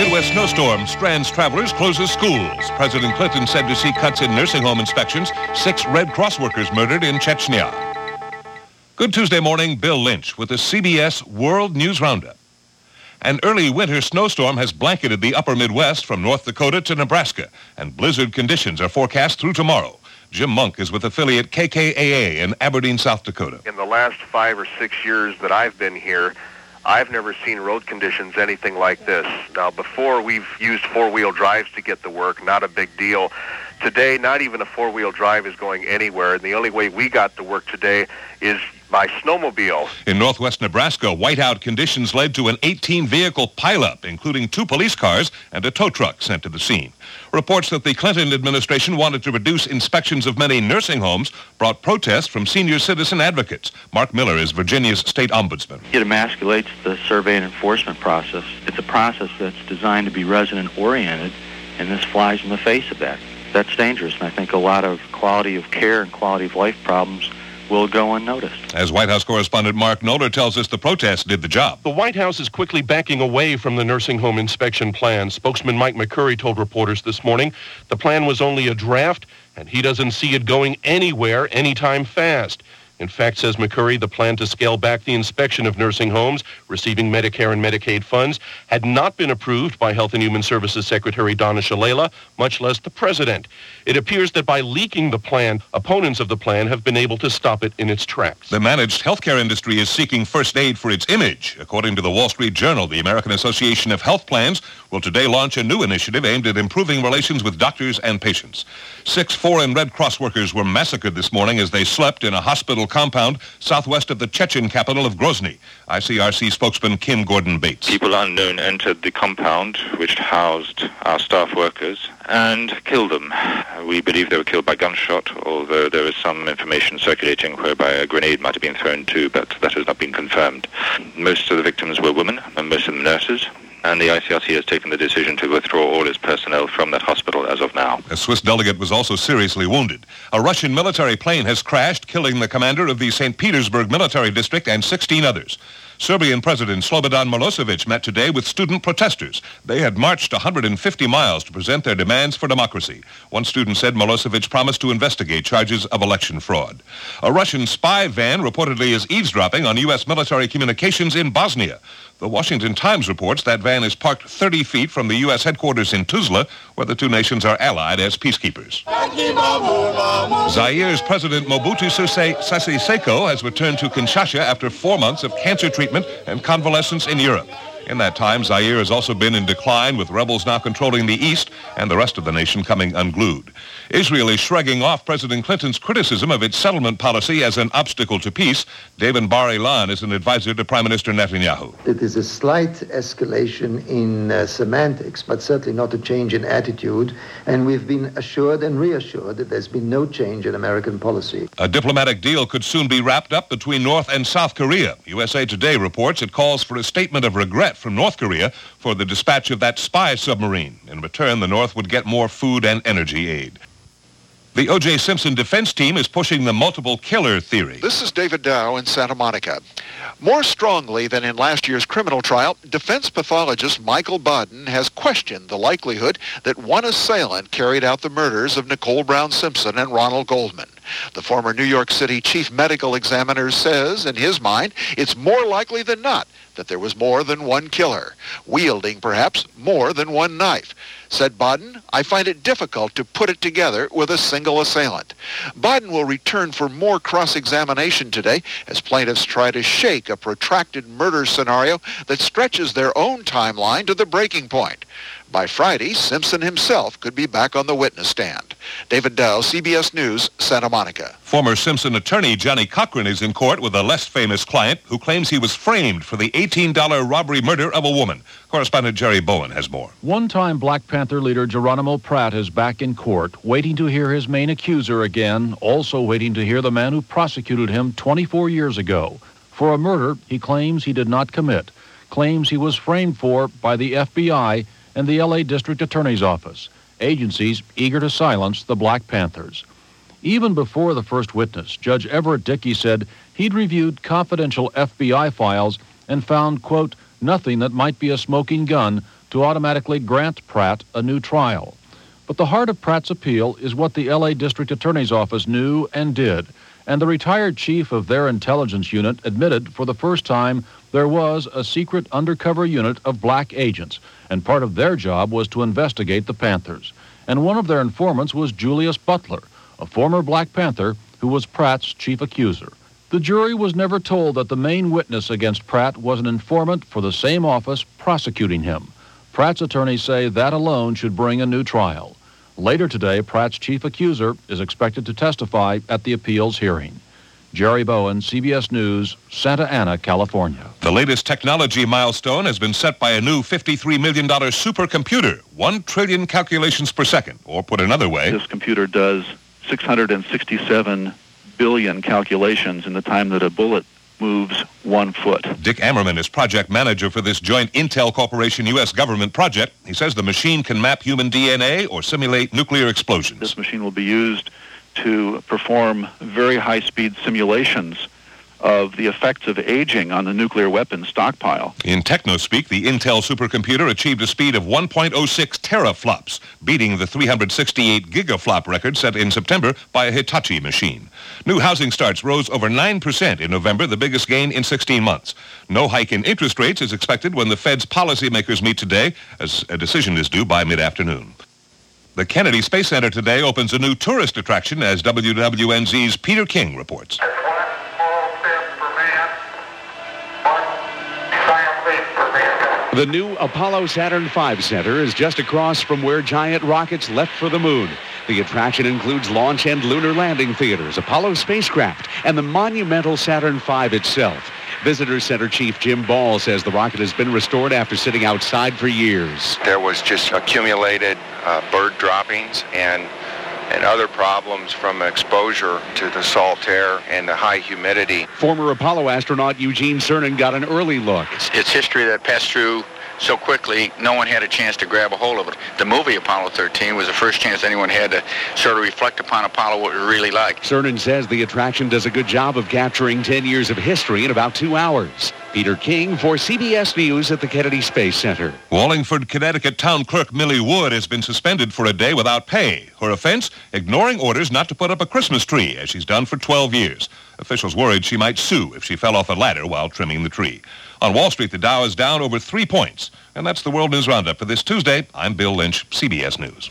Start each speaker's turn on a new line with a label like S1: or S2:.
S1: Midwest snowstorm strands travelers, closes schools. President Clinton said to see cuts in nursing home inspections. 6 Red Cross workers murdered in Chechnya. Good Tuesday morning, Bill Lynch with the CBS World News Roundup. An early winter snowstorm has blanketed the upper Midwest from North Dakota to Nebraska, and blizzard conditions are forecast through tomorrow. Jim Monk is with affiliate KKAA in Aberdeen, South Dakota.
S2: In the last 5 or 6 years that I've been here, I've never seen road conditions anything like this. Now, before we've used four-wheel drives to get to work, not a big deal. Today, not even a four-wheel drive is going anywhere, and the only way we got to work today is by snowmobile.
S1: In northwest Nebraska, whiteout conditions led to an 18-vehicle pileup, including 2 police cars and a tow truck sent to the scene. Reports that the Clinton administration wanted to reduce inspections of many nursing homes brought protests from senior citizen advocates. Mark Miller is Virginia's state ombudsman.
S3: It emasculates the survey and enforcement process. It's a process that's designed to be resident-oriented, and this flies in the face of that. That's dangerous, and I think a lot of quality of care and quality of life problems will go unnoticed.
S1: As White House correspondent Mark Knoller tells us, the protests did the job.
S4: The White House is quickly backing away from the nursing home inspection plan. Spokesman Mike McCurry told reporters this morning the plan was only a draft, and he doesn't see it going anywhere anytime fast. In fact, says McCurry, the plan to scale back the inspection of nursing homes receiving Medicare and Medicaid funds had not been approved by Health and Human Services Secretary Donna Shalala, much less the president. It appears that by leaking the plan, opponents of the plan have been able to stop it in its tracks.
S1: The managed healthcare industry is seeking first aid for its image. According to the Wall Street Journal, the American Association of Health Plans will today launch a new initiative aimed at improving relations with doctors and patients. 6 foreign Red Cross workers were massacred this morning as they slept in a hospital compound southwest of the Chechen capital of Grozny. ICRC spokesman Kim Gordon Bates.
S5: People unknown entered the compound, which housed our staff workers, and killed them. We believe they were killed by gunshot, although there is some information circulating whereby a grenade might have been thrown too, but that has not been confirmed. Most of the victims were women, and most of them nurses. And the ICRC has taken the decision to withdraw all its personnel from that hospital as of now.
S1: A Swiss delegate was also seriously wounded. A Russian military plane has crashed, killing the commander of the St. Petersburg military district and 16 others. Serbian President Slobodan Milosevic met today with student protesters. They had marched 150 miles to present their demands for democracy. One student said Milosevic promised to investigate charges of election fraud. A Russian spy van reportedly is eavesdropping on U.S. military communications in Bosnia. The Washington Times reports that van is parked 30 feet from the U.S. headquarters in Tuzla, where the two nations are allied as peacekeepers. Zaire's President Mobutu Sese Seko has returned to Kinshasa after 4 months of cancer treatment and convalescence in Europe. In that time, Zaire has also been in decline, with rebels now controlling the east and the rest of the nation coming unglued. Israel is shrugging off President Clinton's criticism of its settlement policy as an obstacle to peace. David Bar-Ilan is an advisor to Prime Minister Netanyahu.
S6: It is a slight escalation in semantics, but certainly not a change in attitude. And we've been assured and reassured that there's been no change in American policy.
S1: A diplomatic deal could soon be wrapped up between North and South Korea. USA Today reports it calls for a statement of regret from North Korea for the dispatch of that spy submarine. In return, the North would get more food and energy aid. The O.J. Simpson defense team is pushing the multiple killer theory.
S7: This is David Dow in Santa Monica. More strongly than in last year's criminal trial, defense pathologist Michael Baden has questioned the likelihood that one assailant carried out the murders of Nicole Brown Simpson and Ronald Goldman. The former New York City chief medical examiner says, in his mind, it's more likely than not that there was more than one killer, wielding perhaps more than one knife. Said Baden, I find it difficult to put it together with a single assailant. Baden will return for more cross-examination today as plaintiffs try to shake a protracted murder scenario that stretches their own timeline to the breaking point. By Friday, Simpson himself could be back on the witness stand. David Dow, CBS News, Santa Monica.
S1: Former Simpson attorney Johnny Cochran is in court with a less famous client who claims he was framed for the $18 robbery murder of a woman. Correspondent Jerry Bowen has more.
S8: One-time Black Panther leader Geronimo Pratt is back in court, waiting to hear his main accuser again, also waiting to hear the man who prosecuted him 24 years ago for a murder he claims he did not commit, claims he was framed for by the FBI and the L.A. District Attorney's Office, agencies eager to silence the Black Panthers. Even before the first witness, Judge Everett Dickey said he'd reviewed confidential FBI files and found, quote, nothing that might be a smoking gun to automatically grant Pratt a new trial. But the heart of Pratt's appeal is what the L.A. District Attorney's Office knew and did, and the retired chief of their intelligence unit admitted for the first time there was a secret undercover unit of black agents, and part of their job was to investigate the Panthers. And one of their informants was Julius Butler, a former Black Panther who was Pratt's chief accuser. The jury was never told that the main witness against Pratt was an informant for the same office prosecuting him. Pratt's attorneys say that alone should bring a new trial. Later today, Pratt's chief accuser is expected to testify at the appeals hearing. Jerry Bowen, CBS News, Santa Ana, California.
S1: The latest technology milestone has been set by a new $53 million supercomputer, 1 trillion calculations per second. Or put another way,
S3: This computer does 667 billion calculations in the time that a bullet moves 1 foot.
S1: Dick Ammerman is project manager for this joint Intel Corporation U.S. government project. He says the machine can map human DNA or simulate nuclear explosions.
S3: This machine will be used to perform very high-speed simulations of the effects of aging on the nuclear weapons stockpile.
S1: In technospeak, the Intel supercomputer achieved a speed of 1.06 teraflops, beating the 368 gigaflop record set in September by a Hitachi machine. New housing starts rose over 9% in November, the biggest gain in 16 months. No hike in interest rates is expected when the Fed's policymakers meet today, as a decision is due by mid-afternoon. The Kennedy Space Center today opens a new tourist attraction, as WWNZ's Peter King reports.
S9: The new Apollo Saturn V Center is just across from where giant rockets left for the moon. The attraction includes launch and lunar landing theaters, Apollo spacecraft, and the monumental Saturn V itself. Visitor Center Chief Jim Ball says the rocket has been restored after sitting outside for years.
S10: There was just accumulated bird droppings and other problems from exposure to the salt air and the high humidity.
S9: Former Apollo astronaut Eugene Cernan got an early look.
S11: It's history that passed through so quickly, no one had a chance to grab a hold of it. The movie Apollo 13 was the first chance anyone had to sort of reflect upon Apollo, what it was really like.
S9: Cernan says the attraction does a good job of capturing 10 years of history in about 2 hours. Peter King for CBS News at the Kennedy Space Center.
S1: Wallingford, Connecticut town clerk Millie Wood has been suspended for a day without pay. Her offense, ignoring orders not to put up a Christmas tree, as she's done for 12 years. Officials worried she might sue if she fell off a ladder while trimming the tree. On Wall Street, the Dow is down over 3 points. And that's the World News Roundup for this Tuesday. I'm Bill Lynch, CBS News.